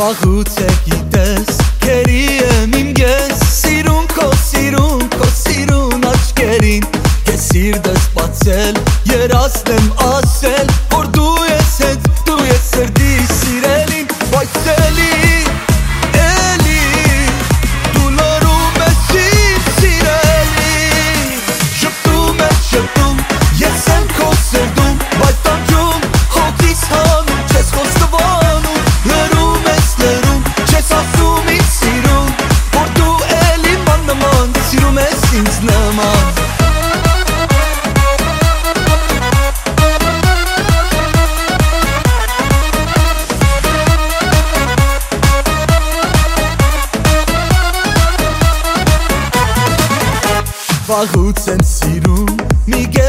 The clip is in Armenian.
Վաղուց է գիտես, կերի եմ իմ ես, սիրուն քո, սիրուն քո, սիրուն աչքերին, ես սիրտս բացել, երազնեմ ասել, որ դու ես հենց, դու ես սրտի սիրելին, բայց էլի, դու լռում ես ինձ սիրելին, շպտում ես շպտում, ես եմ քո սրտում, բայց տանջում, հոգիս հանում, չես խոստովանում, լռում ես լռում, չես ասում ինձ սիրում, որ դու էլի ման նման, սիրում ես ինձ նման Վաղուց եմ սիրում, մի